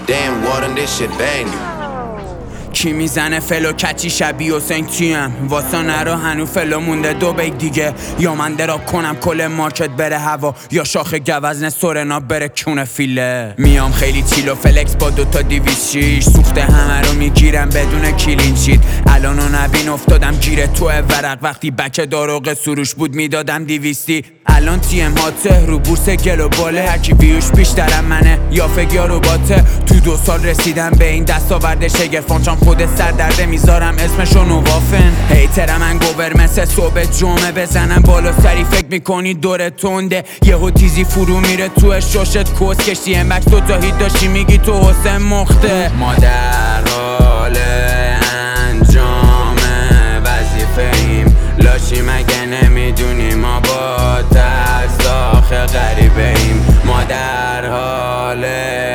Damn, Warden, this shit banging. کی میزنه فلو کچی شبیه حسین چیم واسه نرا هنو فلو مونده دو بیگ دیگه یا من دراب کنم کل مارکت بره هوا یا شاخ گوزن سورنا بره کونه فیله میام خیلی چیل و فلکس با دوتا 206 سوخته همه رو میگیرم بدون کلینشیت الان و نبین افتادم گیره تو ورق وقتی بک داروغ سروش بود میدادم 200 الان تیم هاته رو بورس گلوباله هرکی ویوش بیشترم منه یا فگیا رو باته تو 2 سال رسیدم به این دستاورد شگرفان چون خود سردرده میذارم اسمشو نوافن هیترم من گوور مثل صبح جمعه بزنم بالا سری فکر میکنی دور تنده یهو تیزی فرو میره تو شاشت کس کشتی امبک دوتا هیت داشتی میگی تو حسین مخته ما در حال انجام وظیفه ایم لاشی مگه نمیدونی ما با ترس آخه غریبه ایم ما در حال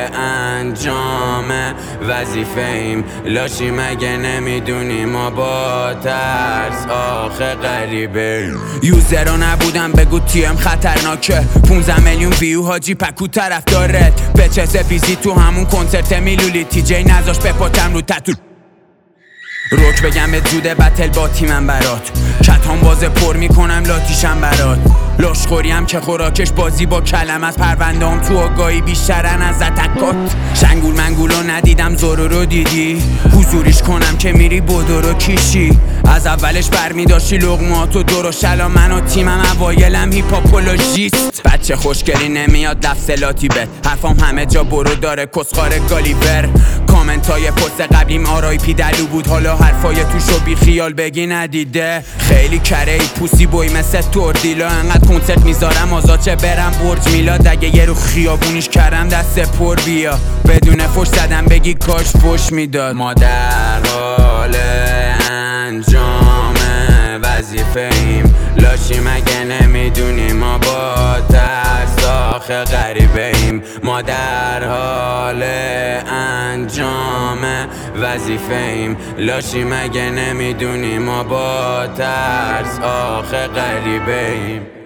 انجام وظیفه ایم لاشی مگه نمیدونی ما با ترس آخه غریبه ایم یوزرا نبودم بگو تیم خطرناکه 15 میلیون ویو حاجی پکو طرف دارد به چه بیزی تو همون کنسرت میلولی تی جی نذاش بپاتم رو تتو روک بگم به زوده بتل با تیمم برات کتان بازه پر میکنم لاتیشم برات لاشخوریم که خوراکش بازی با کلم از پروندام تو آگاهی بیشترن از اتکات شنگول منگولو ندیدم زورو رو دیدی حضوریش کنم که میری بدو رو کیشی از اولش برمی داشتی لغمات و دور و شلا من و تیمم اوایلم هیپاپولوژیست بچه خوشگلی نمیاد لفظلاتی بد حرفام همه جا برو داره کسخار گالیور کامنت های پست قبلیم آرای پی دلو بود حالا حرفای توشو بی خیال بگی ندیده خیلی کره ای پوسی بوی مثل توردیلا انقدر کنسرت میذارم آزاد چه برم برج میلاد اگه یه رو خیابونیش کردم دست پر بیا بدون فش زدم بگی کاش فش میداد ما در حال انجام وظیفه ایم لاشی مگه نمیدونی ما با ترس آخه غریبه ایم ما در حال انجام وظیفه ایم لاشی مگه نمیدونی ما با ترس آخه غریبه ایم